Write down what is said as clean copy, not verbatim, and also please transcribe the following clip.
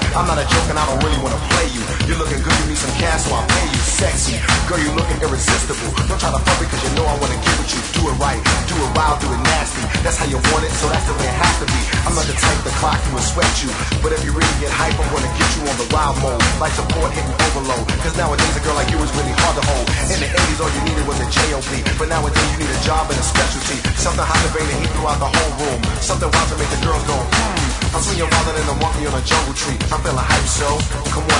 I'm not a joke and I don't really wanna play you. You're looking good, you need some cash, so I'll pay you. Sexy, girl, you looking irresistible. Don't try to fuck me cause you know I wanna get with you. Do it right, do it wild, do it nasty. That's how you want it, so that's the way it has to be. I'm not the type to clock you and sweat you, but if you really get hype, I'm gonna get you on the wild mode. Like support hitting overload, cause nowadays a girl like you is really hard to hold. In the 80s all you needed was a J.O.B., but nowadays you need a job and a specialty. Something hot to bring the heat throughout the whole room. Something wild to make the girls go, I'm swinging wilder than a monkey on a jungle tree. I'm feeling hype, so come on